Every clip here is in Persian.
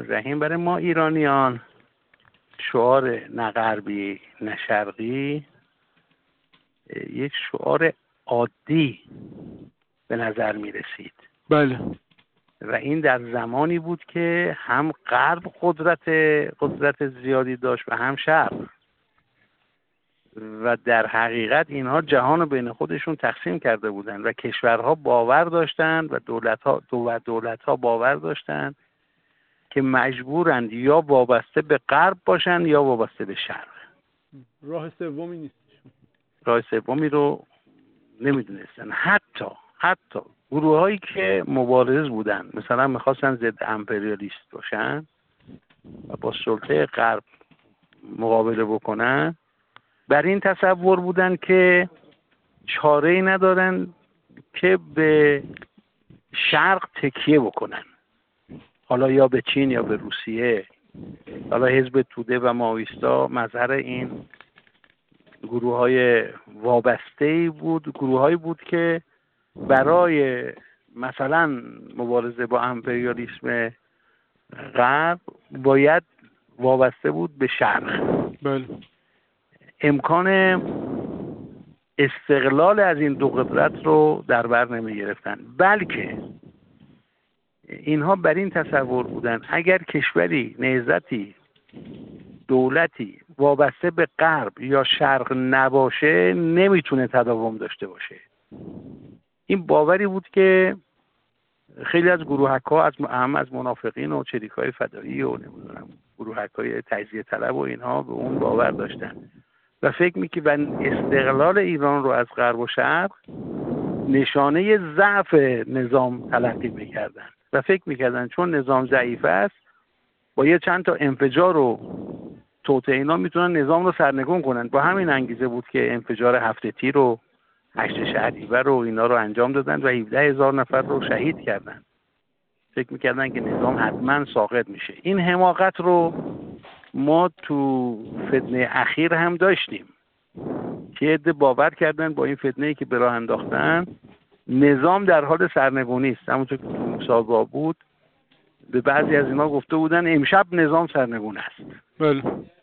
الرحیم برای ما ایرانیان شعار نه غربی نه شرقی یک شعار عادی به نظر می رسید. بله. و این در زمانی بود که هم غرب قدرت زیادی داشت و هم شرق، و در حقیقت اینها جهان رو بین خودشون تقسیم کرده بودن و کشورها باور داشتن و دولتها باور داشتن که مجبورند یا وابسته به غرب باشن یا وابسته به شرق. راه سومی نیست. راه سومی رو نمیدونستن. حتی گروه هایی که مبارز بودن، مثلا میخواستن ضد امپریالیست باشن و با سلطه غرب مقابله بکنن، بر این تصور بودن که چاره‌ای ندارن که به شرق تکیه بکنن، حالا یا به چین یا به روسیه. حالا حزب توده و ماویستا مظهر این گروه‌های وابسته‌ای بود، گروه‌هایی بود که برای مثلا مبارزه با امپریالیسم غرب باید وابسته بود به شرق. بله. امکان استقلال از این دو قدرت رو در بر نمی گرفتن، بلکه اینها بر این تصور بودن اگر کشوری، نهضتی، دولتی وابسته به غرب یا شرق نباشه نمیتونه تداوم داشته باشه. این باوری بود که خیلی از گروهک‌ها از منافقین و چریک‌های فدایی و نمیدونم گروهک‌های تجزیه طلب و اینها به اون باور داشتن و فکر می‌کردن استقلال ایران رو از غرب و شرق نشانه ضعف نظام تلقی می‌کردن و فکر می‌کردن چون نظام ضعیف است با یه چند تا انفجار و توطئه اینا میتونن نظام رو سرنگون کنن. با همین انگیزه بود که انفجار هفته تیر و 8 شهریور و اینا رو انجام دادن و 17,000 نفر رو شهید کردن. فکر میکردن که نظام حتما ساقط میشه. این حماقت رو ما تو فتنه اخیر هم داشتیم که عده باور کردن با این فتنه‌ای که به راه انداختن نظام در حال سرنگونی است. همونطور که موسی بود به بعضی از اینا گفته بودن امشب نظام سرنگون است. بله.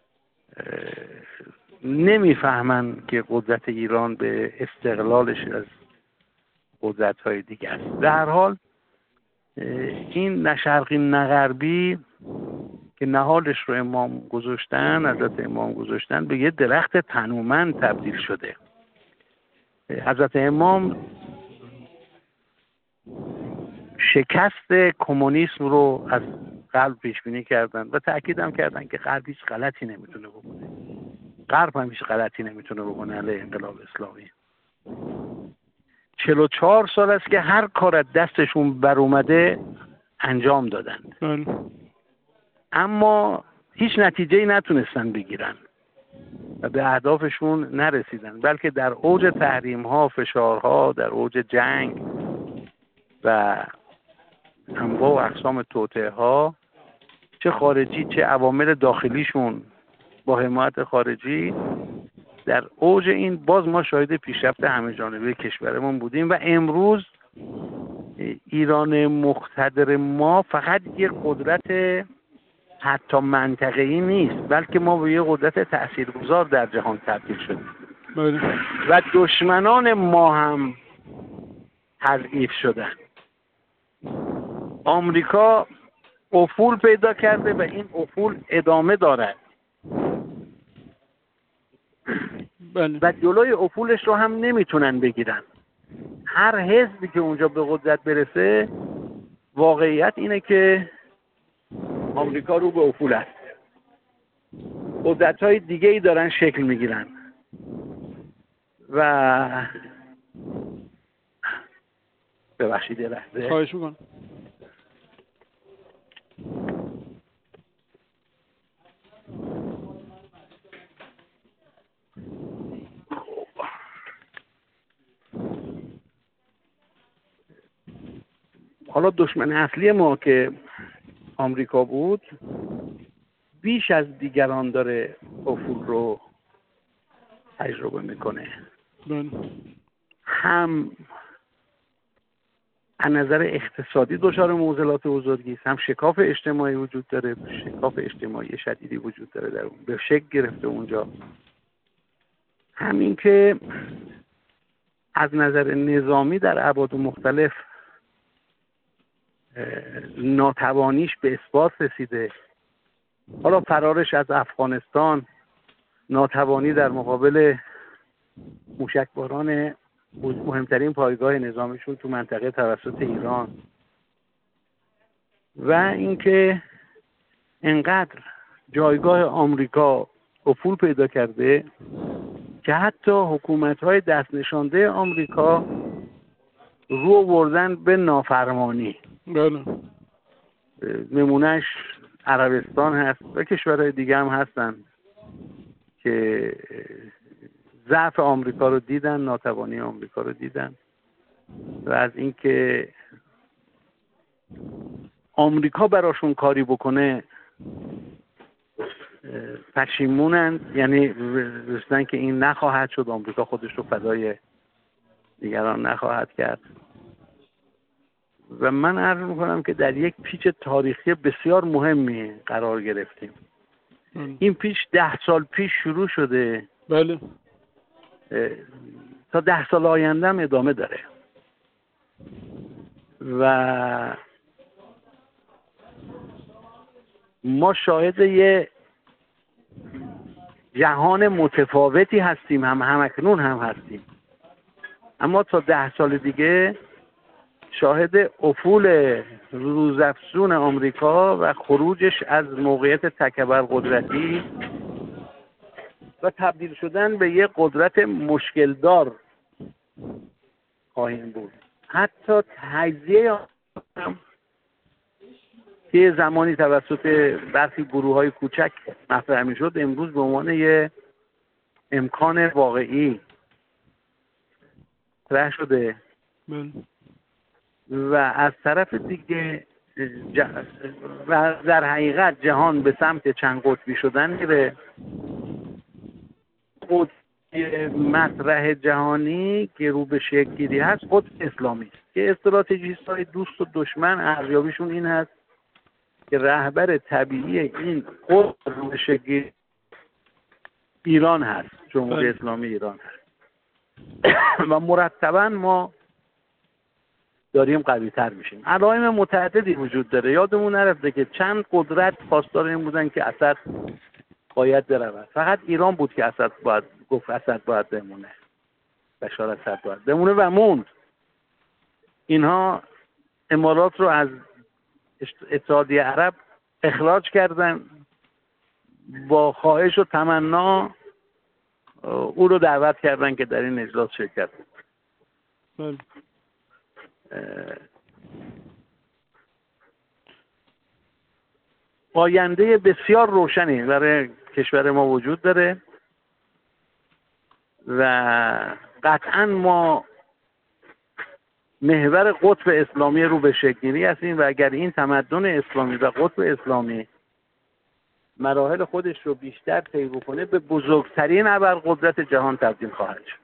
نمیفهمن که قدرت ایران به استقلالش از قدرت‌های دیگه است. در هر حال این نه شرقی نه غربی که نهالش رو امام گذاشتن، حضرت امام گذاشتن، به یه درخت تنومند تبدیل شده. حضرت امام شکست کمونیسم رو از غرب پیش بینی کردن و تأکید هم کردن که غرب هیچ غلطی نمیتونه بکنه. غرب هم هیچ غلطی نمیتونه بکنه علیه انقلاب اسلامی. 44 سال است که هر کار از دستشون بر اومده انجام دادند، اما هیچ نتیجه‌ای نتونستن بگیرن و به اهدافشون نرسیدن، بلکه در اوج تحریم‌ها، فشارها، در اوج جنگ و انواع و اقسام توطئه‌ها، چه خارجی چه عوامل داخلیشون با حمایت خارجی، در اوج این باز ما شاهد پیشرفت همه جانبه کشورمون بودیم و امروز ایران مقتدر ما فقط یک قدرت حتی منطقه‌ای نیست، بلکه ما به یک قدرت تاثیرگذار در جهان تبدیل شدیم و دشمنان ما هم تضعیف شدن. آمریکا افول پیدا کرده و این افول ادامه دارد و جلوی افولش رو هم نمیتونن بگیرن. هر حزبی که اونجا به قدرت برسه، واقعیت اینه که آمریکا رو به افول است. قدرت‌های دیگه‌ای دارن شکل میگیرن و ببخشید یه لحظه. خواهش میکنم. حالا دشمن اصلی ما که آمریکا بود بیش از دیگران داره افول رو تجربه میکنه. هم از نظر اقتصادی دچار معضلات بزرگی است. هم شکاف اجتماعی وجود داره، شکاف اجتماعی شدیدی وجود داره در اون، به شکل گرفته اونجا. همین که از نظر نظامی در ابعاد مختلف ناتوانیش به اثبات رسیده. حالا فرارش از افغانستان، ناتوانی در مقابل موشکباران مهمترین پایگاه نظامیشون تو منطقه توسط ایران، و اینکه انقدر جایگاه آمریکا افول پیدا کرده که حتی حکومت‌های دست نشانده آمریکا رو آوردن به نافرمانی. بله. نمونهش عربستان هست و کشورهای دیگه هم هستن که ضعف آمریکا رو دیدن، ناتوانی آمریکا رو دیدن و از اینکه آمریکا براشون کاری بکنه پشیمونند، یعنی رسیدن که این نخواهد شد، آمریکا خودش رو فدای دیگران نخواهد کرد. و من عرض میکنم که در یک پیچ تاریخی بسیار مهمی قرار گرفتیم. این پیچ 10 سال پیش شروع شده. بله. تا 10 سال آینده هم ادامه داره و ما شاهد یه جهان متفاوتی هستیم، همکنون هم هستیم، اما تا 10 سال دیگه شاهد افول روزافزون آمریکا و خروجش از موقعیت تکبر قدرتی و تبدیل شدن به یک قدرت مشکلدار خواهیم بود. حتی تجزیه که زمانی توسط برخی گروه‌های کوچک مطرح می‌شد، امروز به عنوان یک امکان واقعی مطرح شده. و از طرف دیگه و در حقیقت جهان به سمت چند قطبی شدن میره. قطب مطرح جهانی که رو به شکل گیری هست قطب اسلامی است که استراتژیست‌های دوست و دشمن ارزیابیشون این هست که رهبر طبیعی این قطب رو به شکل گیری ایران هست، جمهوری اسلامی ایران هست. و مرتباً ما داریم قوی تر میشیم. علائم متعددی وجود داره. یادمون نرفته که چند قدرت خواستار این بودن که اسد باید برود. فقط ایران بود که اسد باید بمونه. بشار اسد باید بمونه و موند. اینها امارات رو از اتحادیه عرب اخراج کردن، با خواهش و تمنا او رو دعوت کردن که در این اجلاس شرکت کنه. آینده بسیار روشنی برای کشور ما وجود داره و قطعا ما محور قطب اسلامی رو به شکل گیری هستیم و اگر این تمدن اسلامی و قطب اسلامی مراحل خودش رو بیشتر طی بکنه به بزرگترین ابرقدرت جهان تبدیل خواهد شد.